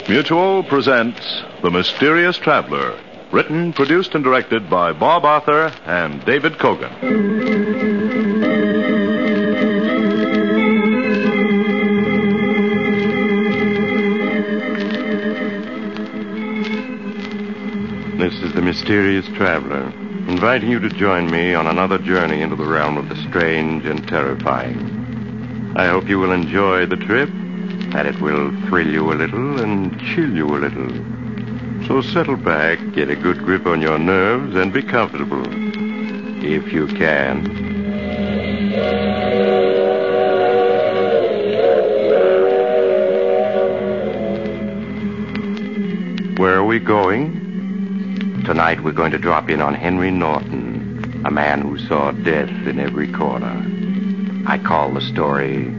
Mutual presents The Mysterious Traveler, written, produced, and directed by Bob Arthur and David Kogan. This is The Mysterious Traveler, inviting you to join me on another journey into the realm of the strange and terrifying. I hope you will enjoy the trip, that it will thrill you a little and chill you a little. So settle back, get a good grip on your nerves, and be comfortable, if you can. Where are we going? Tonight we're going to drop in on Henry Norton, a man who saw death in every corner. I call the story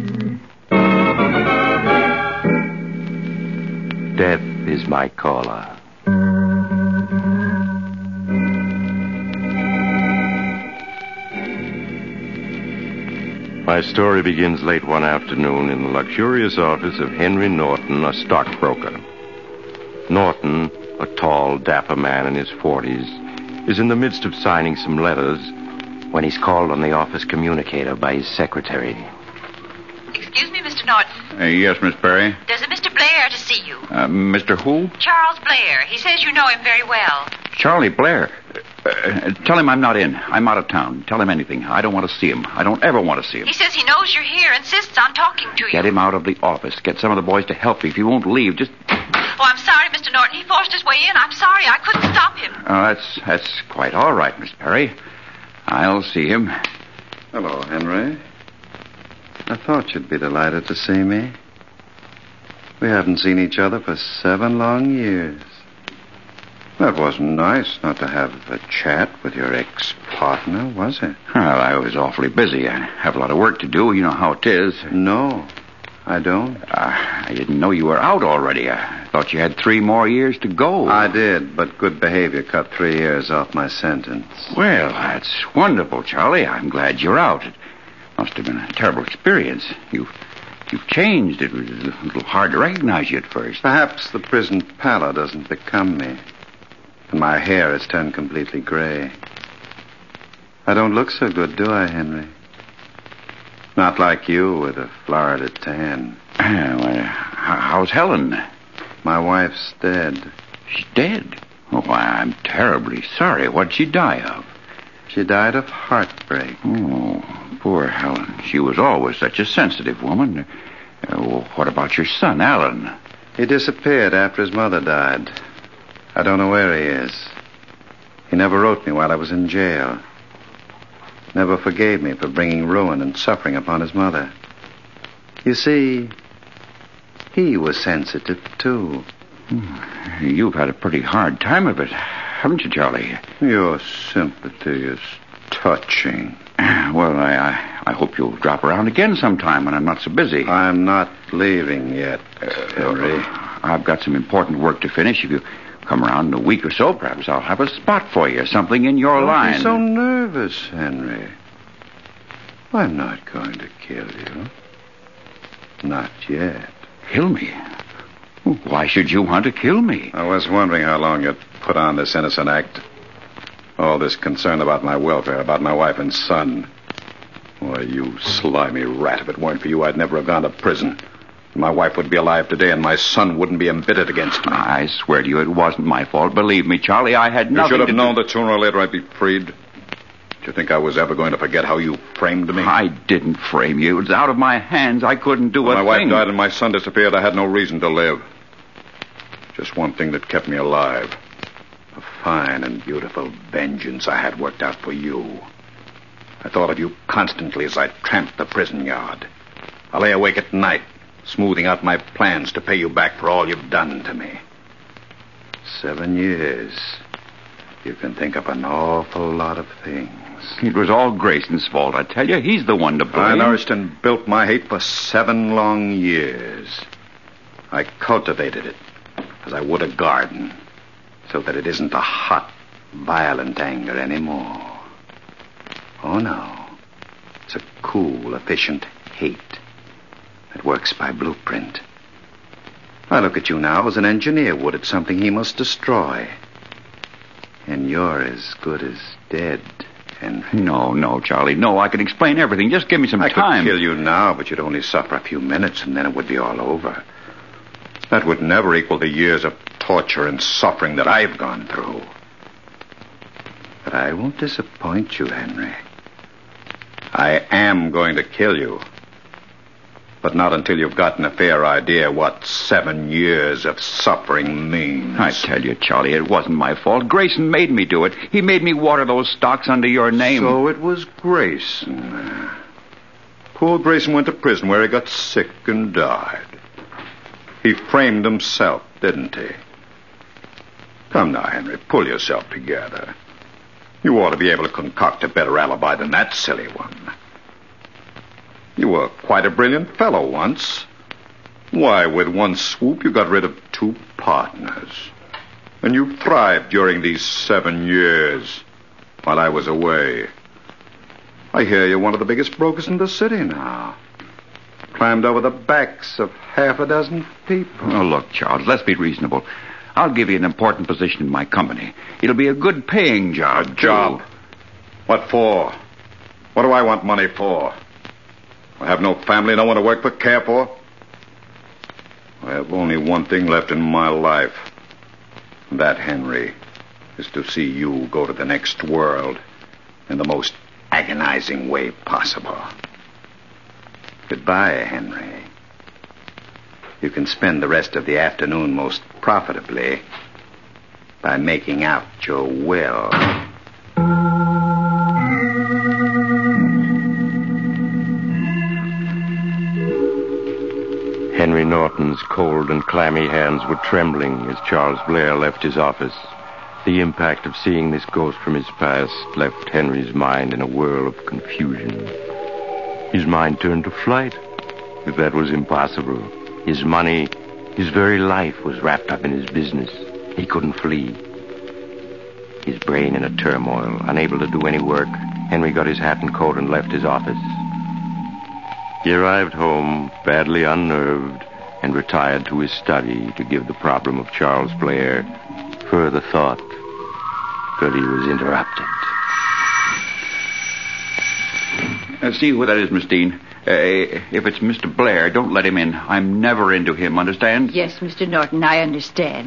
Death is My Caller. My story begins late one afternoon in the luxurious office of Henry Norton, a stockbroker. Norton, a tall, dapper man in his 40s, is in the midst of signing some letters when he's called on the office communicator by his secretary. Excuse me, Mr. Norton. Yes, Miss Perry. There's a Mr. Blair to see you. Mr. who? Charles Blair. He says you know him very well. Charlie Blair. Tell him I'm not in. I'm out of town. Tell him anything. I don't want to see him. I don't ever want to see him. He says he knows you're here, insists on talking to you. Get him out of the office. Get some of the boys to help you. If you won't leave, just... Oh, I'm sorry, Mr. Norton. He forced his way in. I'm sorry. I couldn't stop him. That's quite all right, Miss Perry. I'll see him. Hello, Henry. I thought you'd be delighted to see me. We haven't seen each other for 7 long years. That wasn't nice not to have a chat with your ex-partner, was it? Well, I was awfully busy. I have a lot of work to do. You know how it is. No, I don't. I didn't know you were out already. I thought you had 3 more years to go. I did, but good behavior cut 3 years off my sentence. Well, that's wonderful, Charlie. I'm glad you're out. It must have been a terrible experience. You've changed. It was a little hard to recognize you at first. Perhaps the prison pallor doesn't become me. And my hair has turned completely gray. I don't look so good, do I, Henry? Not like you with a Florida tan. How's Helen? My wife's dead. She's dead? Oh, I'm terribly sorry. What'd she die of? She died of heartbreak. Oh, poor Helen. She was always such a sensitive woman. What about your son, Alan? He disappeared after his mother died. I don't know where he is. He never wrote me while I was in jail. Never forgave me for bringing ruin and suffering upon his mother. You see, he was sensitive, too. You've had a pretty hard time of it, haven't you, Charlie? Your sympathy is touching. Well, I hope you'll drop around again sometime when I'm not so busy. I'm not leaving yet, Henry. I've got some important work to finish. If you come around in a week or so, perhaps I'll have a spot for you, something in your line. Don't be so nervous, Henry. I'm not going to kill you. Not yet. Kill me? Why should you want to kill me? I was wondering how long you'd put on this innocent act. All this concern about my welfare, about my wife and son. Why, you slimy rat, if it weren't for you, I'd never have gone to prison. My wife would be alive today, and my son wouldn't be embittered against me. I swear to you, it wasn't my fault. Believe me, Charlie, I had nothing to do... You should have known that sooner or later I'd be freed. Did you think I was ever going to forget how you framed me? I didn't frame you. It was out of my hands. I couldn't do a thing. My wife died and my son disappeared. I had no reason to live. Just one thing that kept me alive. A fine and beautiful vengeance I had worked out for you. I thought of you constantly as I tramped the prison yard. I lay awake at night, smoothing out my plans to pay you back for all you've done to me. 7 years. You can think of an awful lot of things. It was all Grayson's fault, I tell you. He's the one to blame. I nourished and built my hate for 7 long years. I cultivated it as I would a garden, so that it isn't a hot, violent anger anymore. Oh, no. It's a cool, efficient hate that works by blueprint. I look at you now as an engineer would at something he must destroy. And you're as good as dead, Henry. No, Charlie. No, I can explain everything. Just give me some I time. could kill you now, but you'd only suffer a few minutes, and then it would be all over. That would never equal the years of torture and suffering that I've gone through. But I won't disappoint you, Henry. I am going to kill you. But not until you've gotten a fair idea what 7 years of suffering means. I tell you, Charlie, it wasn't my fault. Grayson made me do it. He made me water those stocks under your name. So it was Grayson. Poor Grayson went to prison where he got sick and died. He framed himself, didn't he? Come now, Henry, pull yourself together. You ought to be able to concoct a better alibi than that silly one. You were quite a brilliant fellow once. Why, with one swoop, you got rid of 2 partners. And you thrived during these 7 years while I was away. I hear you're one of the biggest brokers in the city now. Climbed over the backs of 6 people. Oh, look, Charles, let's be reasonable. I'll give you an important position in my company. It'll be a good paying job. A job? What for? What do I want money for? I have no family, no one to work for, care for. I have only one thing left in my life. And that, Henry, is to see you go to the next world in the most agonizing way possible. Goodbye, Henry. You can spend the rest of the afternoon most profitably by making out your will. Henry Norton's cold and clammy hands were trembling as Charles Blair left his office. The impact of seeing this ghost from his past left Henry's mind in a whirl of confusion. His mind turned to flight, but that was impossible. His money, his very life was wrapped up in his business. He couldn't flee. His brain in a turmoil, unable to do any work, Henry got his hat and coat and left his office. He arrived home, badly unnerved, and retired to his study to give the problem of Charles Blair further thought. But he was interrupted. See who that is, Miss Dean. If it's Mr. Blair, don't let him in. I'm never into him, understand? Yes, Mr. Norton, I understand.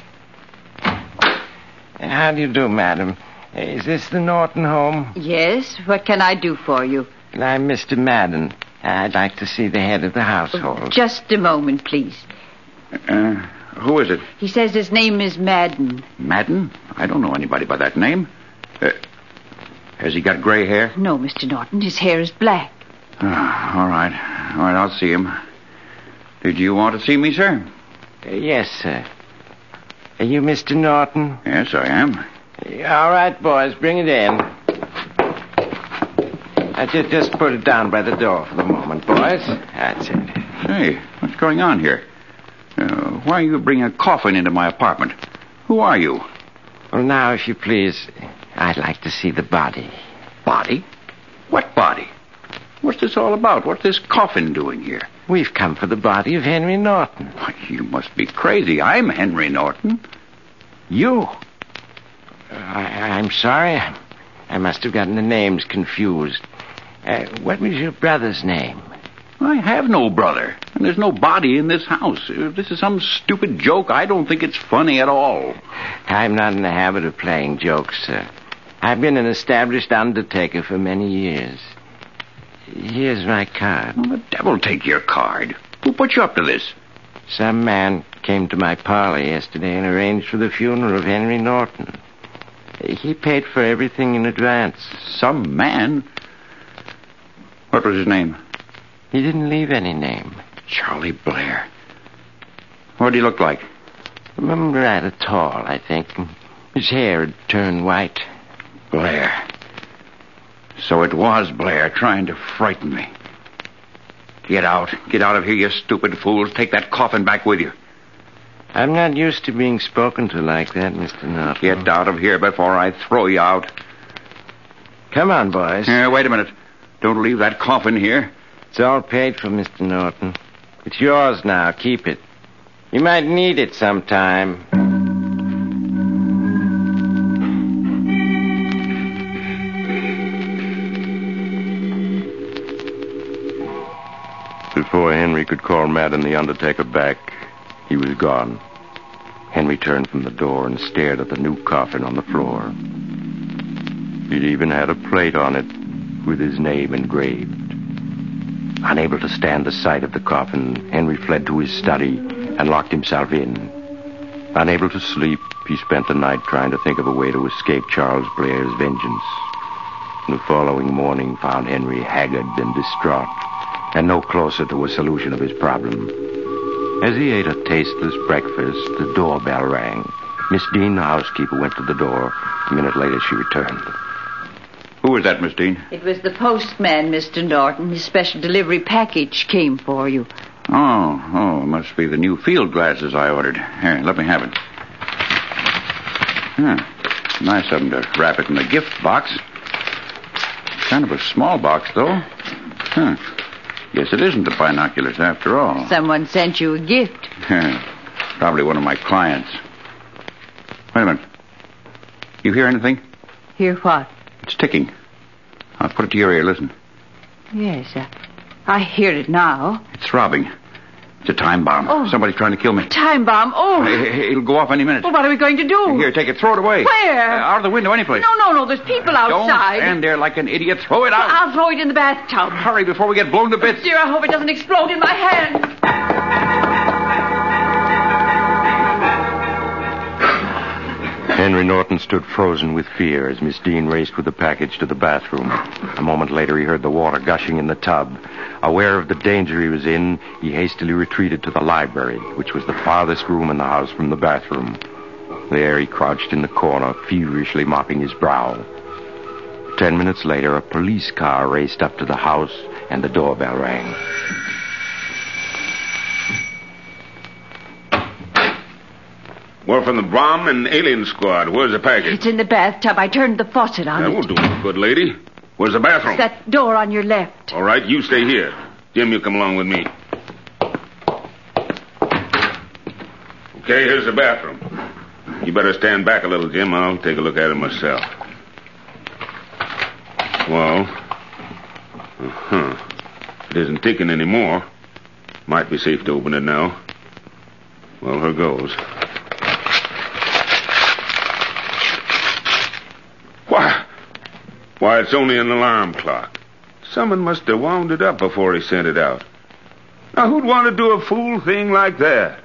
How do you do, madam? Is this the Norton home? Yes, what can I do for you? I'm Mr. Madden. I'd like to see the head of the household. Just a moment, please. Who is it? He says his name is Madden. Madden? I don't know anybody by that name. Has he got gray hair? No, Mr. Norton, his hair is black. All right, I'll see him. Did you want to see me, sir? Yes, sir. Are you Mr. Norton? Yes, I am. All right, boys, bring it in. Just put it down by the door for the moment, boys. That's it. Hey, what's going on here? Why are you bringing a coffin into my apartment? Who are you? Well, now, if you please, I'd like to see the body. Body? What body? What's this all about? What's this coffin doing here? We've come for the body of Henry Norton. Why, you must be crazy. I'm Henry Norton. You? I'm sorry. I must have gotten the names confused. What was your brother's name? I have no brother, and there's no body in this house. If this is some stupid joke, I don't think it's funny at all. I'm not in the habit of playing jokes, sir. I've been an established undertaker for many years. Here's my card. Well, the devil take your card. Who put you up to this? Some man came to my parlor yesterday and arranged for the funeral of Henry Norton. He paid for everything in advance. Some man? What was his name? He didn't leave any name. Charlie Blair. What did he look like? Rather tall, I think. His hair had turned white. Blair. So it was Blair trying to frighten me. Get out. Get out of here, you stupid fools. Take that coffin back with you. I'm not used to being spoken to like that, Mr. Norton. Get out of here before I throw you out. Come on, boys. Wait a minute. Don't leave that coffin here. It's all paid for, Mr. Norton. It's yours now. Keep it. You might need it sometime. Before Henry could call Madden the undertaker back, he was gone. Henry turned from the door and stared at the new coffin on the floor. It even had a plate on it with his name engraved. Unable to stand the sight of the coffin, Henry fled to his study and locked himself in. Unable to sleep, he spent the night trying to think of a way to escape Charles Blair's vengeance. The following morning found Henry haggard and distraught, and no closer to a solution of his problem. As he ate a tasteless breakfast, the doorbell rang. Miss Dean, the housekeeper, went to the door. A minute later, she returned. Who was that, Miss Dean? It was the postman, Mr. Norton. His special delivery package came for you. Oh, must be the new field glasses I ordered. Here, let me have it. Nice of them to wrap it in a gift box. Kind of a small box, though. Guess it isn't the binoculars after all. Someone sent you a gift. Probably one of my clients. Wait a minute. You hear anything? Hear what? It's ticking. I'll put it to your ear. Listen. Yes, I hear it now. It's throbbing. It's a time bomb. Oh. Somebody's trying to kill me. Time bomb. Oh. It'll go off any minute. Well, what are we going to do? Here, take it. Throw it away. Where? Out of the window, anyplace. No. There's people outside. Don't stand there like an idiot. Throw it out. I'll throw it in the bathtub. Hurry before we get blown to bits. Dear, I hope it doesn't explode in my hand. Henry Norton stood frozen with fear as Miss Dean raced with the package to the bathroom. A moment later, he heard the water gushing in the tub. Aware of the danger he was in, he hastily retreated to the library, which was the farthest room in the house from the bathroom. There, he crouched in the corner, feverishly mopping his brow. 10 minutes later, a police car raced up to the house, and the doorbell rang. We're from the bomb and alien squad. Where's the package? It's in the bathtub. I turned the faucet on That it. won't do no good, lady. Where's the bathroom? It's that door on your left. All right, you stay here. Jim, you come along with me. Okay, here's the bathroom. You better stand back a little, Jim. I'll take a look at it myself. Well, it isn't ticking anymore. Might be safe to open it now. Well, here goes. Why, it's only an alarm clock. Someone must have wound it up before he sent it out. Now, who'd want to do a fool thing like that?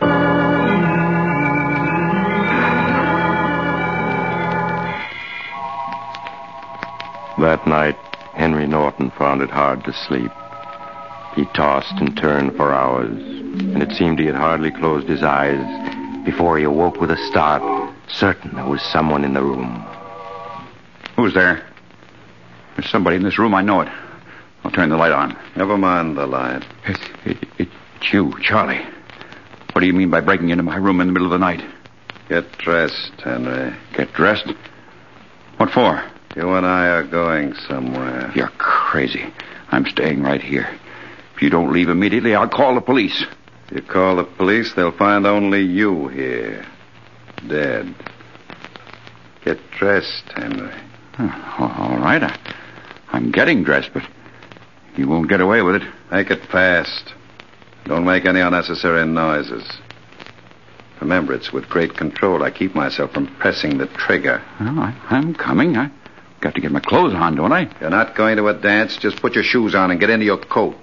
That night, Henry Norton found it hard to sleep. He tossed and turned for hours, and it seemed he had hardly closed his eyes before he awoke with a start, certain there was someone in the room. Who's there? There's somebody in this room. I know it. I'll turn the light on. Never mind the light. It's you, Charlie. What do you mean by breaking into my room in the middle of the night? Get dressed, Henry. Get dressed? What for? You and I are going somewhere. You're crazy. I'm staying right here. If you don't leave immediately, I'll call the police. If you call the police, they'll find only you here. Dead. Get dressed, Henry. All right. I'm getting dressed, but you won't get away with it. Make it fast. Don't make any unnecessary noises. Remember, it's with great control I keep myself from pressing the trigger. Well, I'm coming. I've got to get my clothes on, don't I? You're not going to a dance. Just put your shoes on and get into your coat.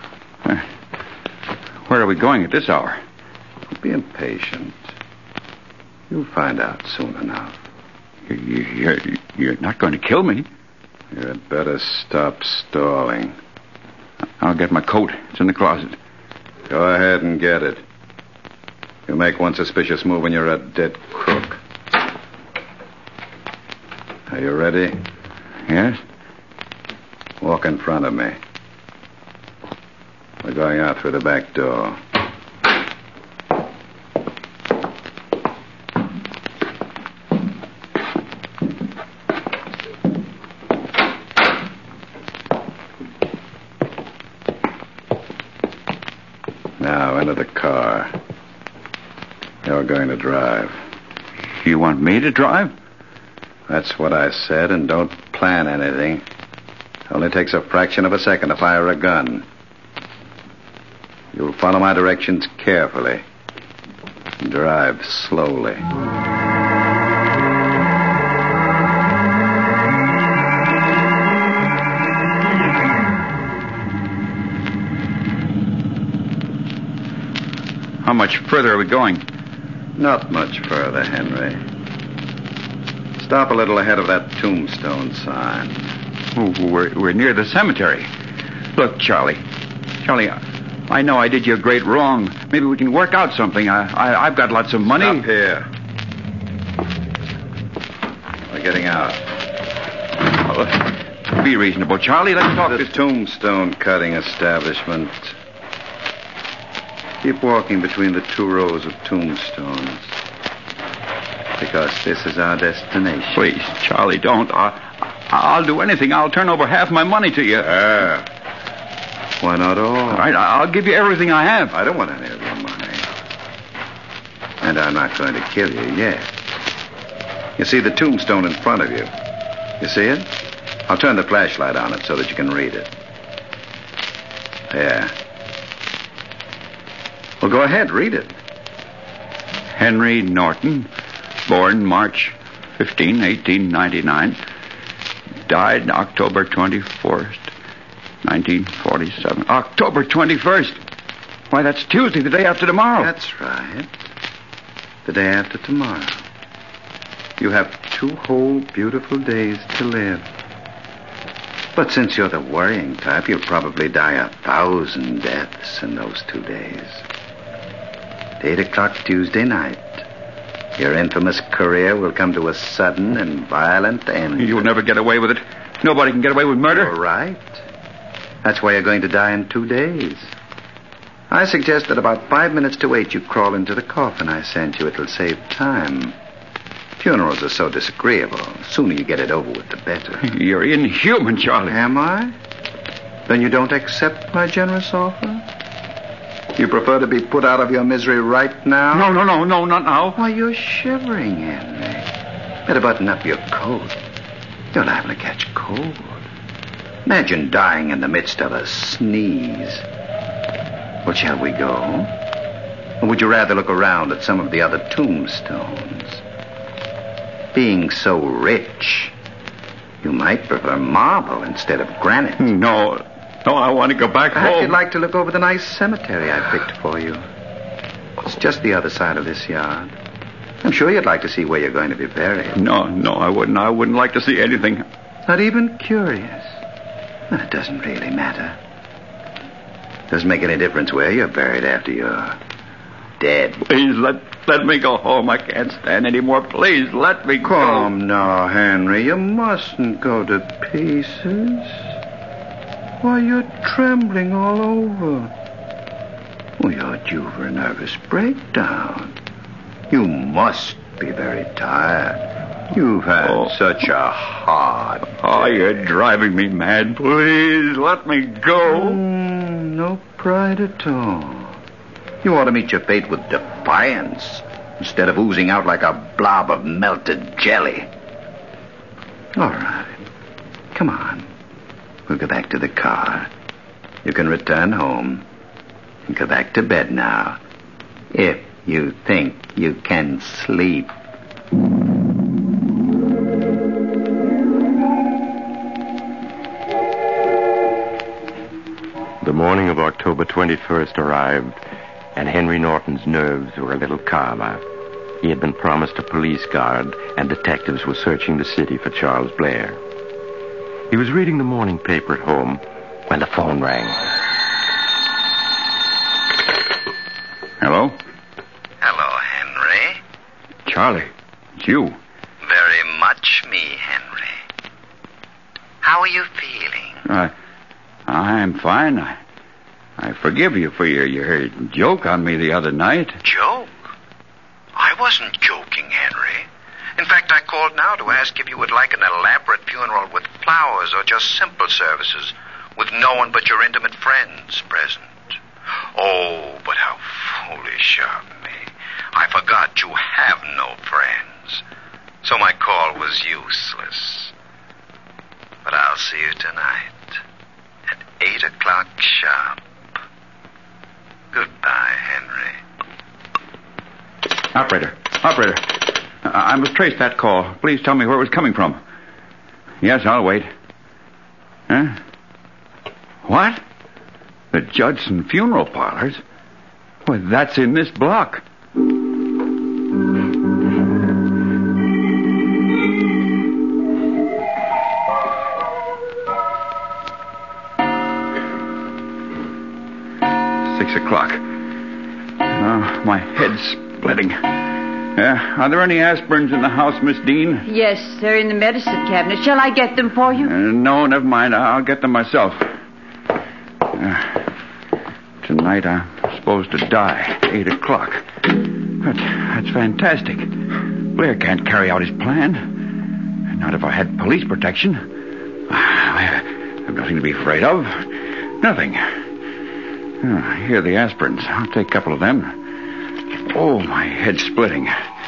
Where are we going at this hour? Don't be impatient. You'll find out soon enough. You're not going to kill me. You'd better stop stalling. I'll get my coat. It's in the closet. Go ahead and get it. You make one suspicious move and you're a dead crook. Are you ready? Yes? Walk in front of me. We're going out through the back door. Now, into the car. You're going to drive. You want me to drive? That's what I said, and don't plan anything. Only takes a fraction of a second to fire a gun. You'll follow my directions carefully. Drive slowly. How much further are we going? Not much further, Henry. Stop a little ahead of that tombstone sign. We're near the cemetery. Look, Charlie. Charlie, I know I did you a great wrong. Maybe we can work out something. I've got lots of money. Stop here. We're getting out. Oh, be reasonable, Charlie. Let's talk The this... tombstone cutting establishment. Keep walking between the two rows of tombstones. Because this is our destination. Please, Charlie, don't. I'll do anything. I'll turn over half my money to you. Why not all? All right, I'll give you everything I have. I don't want any of your money. And I'm not going to kill you yet. You see the tombstone in front of you? You see it? I'll turn the flashlight on it so that you can read it. There. Well, go ahead, read it. Henry Norton, born March 15, 1899. Died October 21st, 1947. October 21st? Why, that's Tuesday, the day after tomorrow. That's right. The day after tomorrow. You have 2 whole beautiful days to live. But since you're the worrying type, you'll probably die 1,000 deaths in those 2 days. 8 o'clock Tuesday night. Your infamous career will come to a sudden and violent end. You'll never get away with it. Nobody can get away with murder. You're right. That's why you're going to die in 2 days. I suggest that about 5 minutes to 8 you crawl into the coffin I sent you. It'll save time. Funerals are so disagreeable. The sooner you get it over with, the better. You're inhuman, Charlie. Am I? Then you don't accept my generous offer? You prefer to be put out of your misery right now? No, not now. Why, you're shivering, Henry. Better button up your coat. You're liable to catch cold. Imagine dying in the midst of a sneeze. Well, shall we go? Or would you rather look around at some of the other tombstones? Being so rich, you might prefer marble instead of granite. No, I want to go back Perhaps home. you'd like to look over the nice cemetery I picked for you. It's just the other side of this yard. I'm sure you'd like to see where you're going to be buried. No, I wouldn't. I wouldn't like to see anything. Not even curious. Well, it doesn't really matter. Doesn't make any difference where you're buried after you're dead. Please, let me go home. I can't stand anymore. Please, let me go. Come now, Henry. You mustn't go to pieces. Why, you're trembling all over. Well, you're due for a nervous breakdown. You must be very tired. You've had such a hard day. Oh, you're driving me mad. Please, let me go. No pride at all. You ought to meet your fate with defiance instead of oozing out like a blob of melted jelly. All right. Come on. We'll go back to the car. You can return home and go back to bed now. If you think you can sleep. The morning of October 21st arrived, and Henry Norton's nerves were a little calmer. He had been promised a police guard, and detectives were searching the city for Charles Blair. He was reading the morning paper at home when the phone rang. Hello? Hello, Henry. Charlie, it's you. Very much me, Henry. How are you feeling? I'm fine. I forgive you for your joke on me the other night. Joke? I wasn't joking, Henry. In fact, I called now to ask if you would like an elaborate funeral with flowers or just simple services with no one but your intimate friends present. Oh, but how foolish of me. I forgot you have no friends. So my call was useless. But I'll see you tonight at 8 o'clock sharp. Goodbye, Henry. Operator. I must trace that call. Please tell me where it was coming from. Yes, I'll wait. Huh? What? The Judson Funeral Parlors? Well, that's in this block. My head's splitting. Are there any aspirins in the house, Miss Dean? Yes, they're in the medicine cabinet. Shall I get them for you? No, never mind. I'll get them myself. Tonight I'm supposed to die, 8 o'clock. But that's fantastic. Blair can't carry out his plan. Not if I had police protection. I have nothing to be afraid of. Nothing. Here are the aspirins. I'll take a couple of them. Oh, my head's splitting.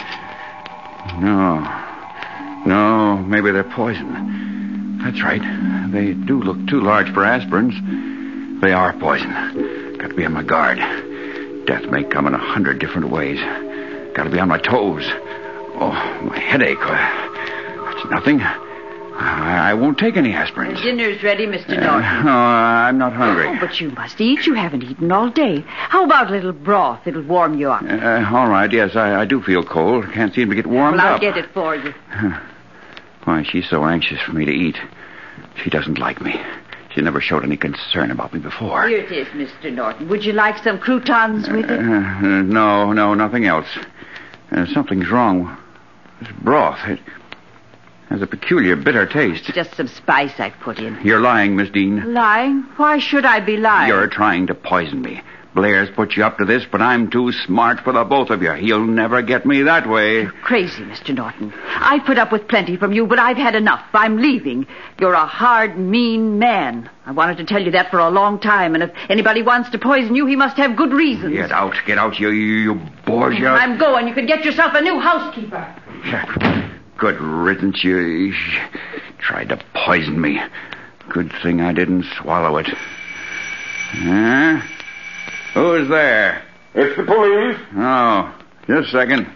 No, maybe they're poison. That's right. They do look too large for aspirins. They are poison. Got to be on my guard. Death may come in 100 different ways. Got to be on my toes. Oh, my headache. That's nothing. I won't take any aspirins. Dinner's ready, Mr. Norton. No, I'm not hungry. Oh, but you must eat. You haven't eaten all day. How about a little broth? It'll warm you up. All right, yes, I do feel cold. Can't seem to get warmed Well, I'll up. get it for you. Why, she's so anxious for me to eat. She doesn't like me. She never showed any concern about me before. Here it is, Mr. Norton. Would you like some croutons with it? No, nothing else. Something's wrong. This broth, it has a peculiar bitter taste. Just some spice I've put in. You're lying, Miss Dean. Lying? Why should I be lying? You're trying to poison me. Blair's put you up to this, but I'm too smart for the both of you. He'll never get me that way. You're crazy, Mr. Norton. I put up with plenty from you, but I've had enough. I'm leaving. You're a hard, mean man. I wanted to tell you that for a long time, and if anybody wants to poison you, he must have good reasons. Get out, you Borgia. I'm going. You can get yourself a new housekeeper. Good riddance. You tried to poison me. Good thing I didn't swallow it. Huh? Who's there? It's the police. Oh, just a second.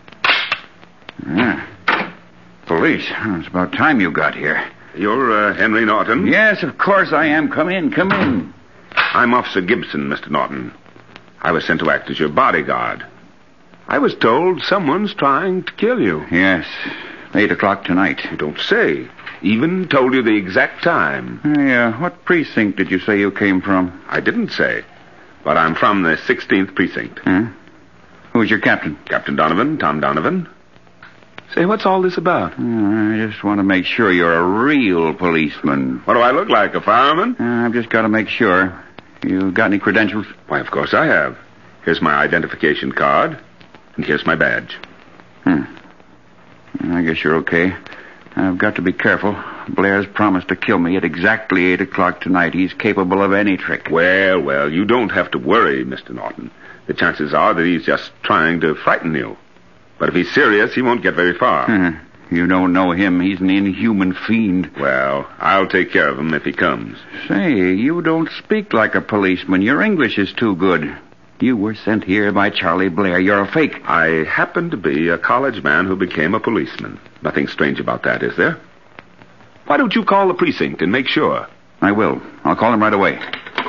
Police. It's about time you got here. You're Henry Norton? Yes, of course I am. Come in. I'm Officer Gibson, Mr. Norton. I was sent to act as your bodyguard. I was told someone's trying to kill you. Yes, 8 o'clock tonight. You don't say. Even told you the exact time. What precinct did you say you came from? I didn't say. But I'm from the 16th precinct. Who's your captain? Captain Donovan, Tom Donovan. Say, what's all this about? I just want to make sure you're a real policeman. What do I look like, a fireman? I've just got to make sure. You got any credentials? Why, of course I have. Here's my identification card, and here's my badge. I guess you're okay. I've got to be careful. Blair's promised to kill me at exactly 8 o'clock tonight. He's capable of any trick. Well, you don't have to worry, Mr. Norton. The chances are that he's just trying to frighten you. But if he's serious, he won't get very far. You don't know him. He's an inhuman fiend. Well, I'll take care of him if he comes. Say, you don't speak like a policeman. Your English is too good. You were sent here by Charlie Blair. You're a fake. I happen to be a college man who became a policeman. Nothing strange about that, is there? Why don't you call the precinct and make sure? I will. I'll call him right away.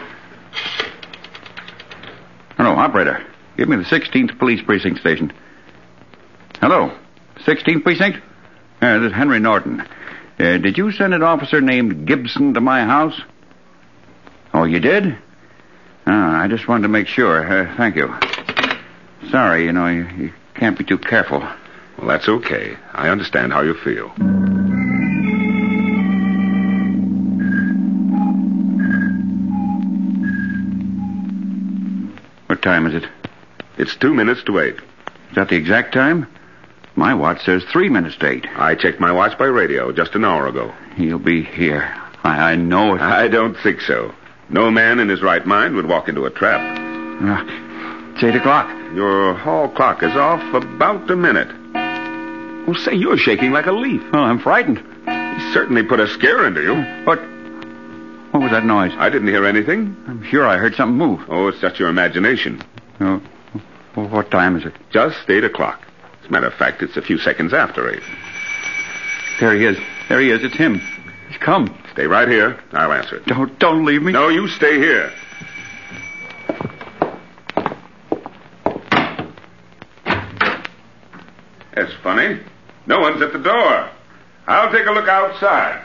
Hello, operator. Give me the 16th Police Precinct station. Hello, 16th Precinct? This is Henry Norton. Did you send an officer named Gibson to my house? Oh, you did? I just wanted to make sure. Thank you. Sorry, you can't be too careful. Well, that's okay. I understand how you feel. What time is it? It's 2 minutes to 8. Is that the exact time? My watch says 3 minutes to 8. I checked my watch by radio just an hour ago. He'll be here. I know it. I don't think so. No man in his right mind would walk into a trap. It's 8 o'clock. Your hall clock is off about a minute. Well, say, you're shaking like a leaf. Oh, I'm frightened. He certainly put a scare into you. What was that noise? I didn't hear anything. I'm sure I heard something move. Oh, it's just your imagination. Oh, well, what time is it? Just 8 o'clock. As a matter of fact, it's a few seconds after 8. There he is. There he is. It's him. He's come. Stay right here. I'll answer it. Don't leave me. No, you stay here. That's funny. No one's at the door. I'll take a look outside.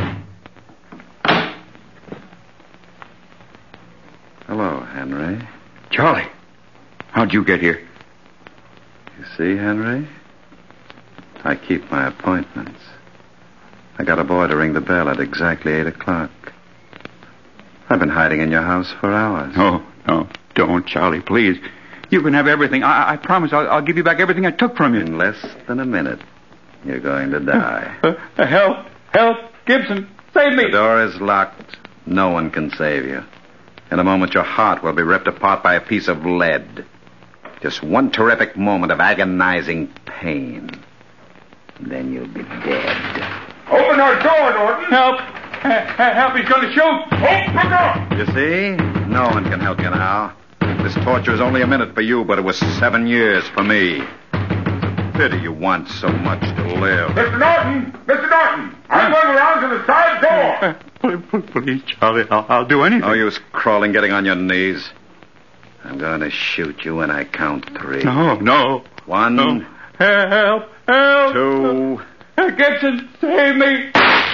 Hello, Henry. Charlie, how'd you get here? You see, Henry? I keep my appointments. I got a boy to ring the bell at exactly 8 o'clock. I've been hiding in your house for hours. No, don't, Charlie, please. You can have everything. I promise I'll give you back everything I took from you. In less than a minute, you're going to die. Help, Gibson, save me. The door is locked. No one can save you. In a moment, your heart will be ripped apart by a piece of lead. Just one terrific moment of agonizing pain. And then you'll be dead. Open our door, Norton. Help, he's going to shoot. Open the door. You see? No one can help you now. This torture is only a minute for you, but it was 7 years for me. Pity you want so much to live. Mr. Norton, I'm going around to the side door. Please, Charlie, I'll do anything. No use crawling, getting on your knees. I'm going to shoot you when I count 3. No. 1. No. Help. 2. Gibson, save me.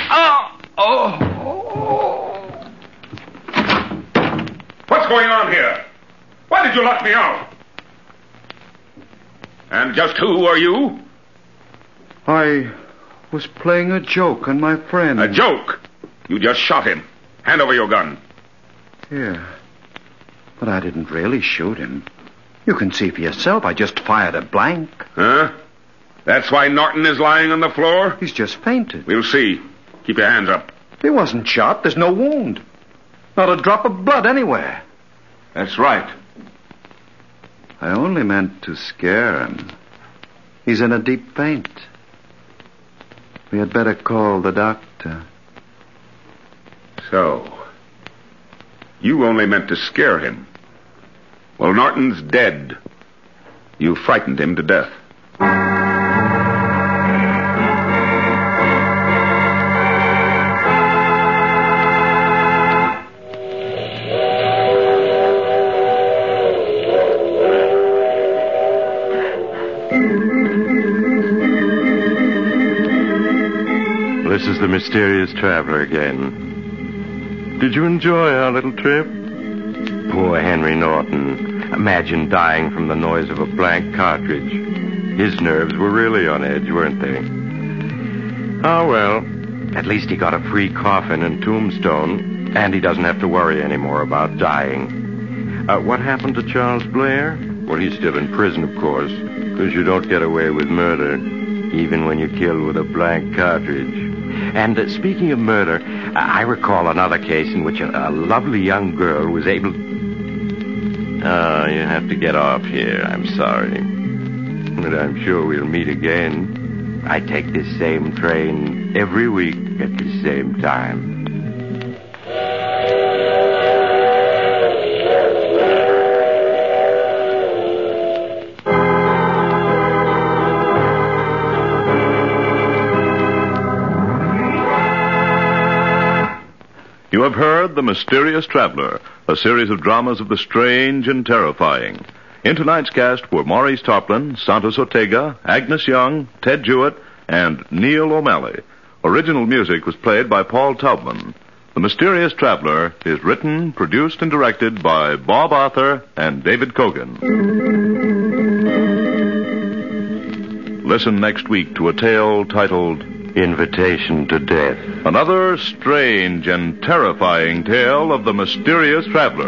What's going on here? Why did you lock me out? And just who are you? I was playing a joke on my friend. A joke? You just shot him. Hand over your gun. Here. But I didn't really shoot him. You can see for yourself. I just fired a blank. Huh? That's why Norton is lying on the floor? He's just fainted. We'll see. Keep your hands up. He wasn't shot. There's no wound. Not a drop of blood anywhere. That's right. I only meant to scare him. He's in a deep faint. We had better call the doctor. So, you only meant to scare him. Well, Norton's dead. You frightened him to death. This is the mysterious traveler again. Did you enjoy our little trip? Poor Henry Norton. Imagine dying from the noise of a blank cartridge. His nerves were really on edge, weren't they? Oh, well. At least he got a free coffin and tombstone, and he doesn't have to worry anymore about dying. What happened to Charles Blair? Well, he's still in prison, of course, because you don't get away with murder, even when you kill with a blank cartridge. And speaking of murder, I recall another case in which a lovely young girl was able... you have to get off here. I'm sorry. But I'm sure we'll meet again. I take this same train every week at the same time. You have heard The Mysterious Traveler, a series of dramas of the strange and terrifying. In tonight's cast were Maurice Tarplin, Santos Ortega, Agnes Young, Ted Jewett, and Neil O'Malley. Original music was played by Paul Taubman. The Mysterious Traveler is written, produced, and directed by Bob Arthur and David Kogan. Listen next week to a tale titled Invitation to Death. Another strange and terrifying tale of the mysterious traveler.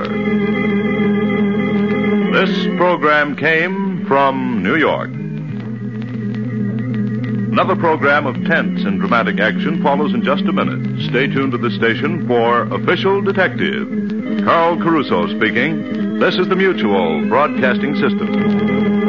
This program came from New York. Another program of tense and dramatic action follows in just a minute. Stay tuned to the station for Official Detective. Carl Caruso speaking. This is the Mutual Broadcasting System.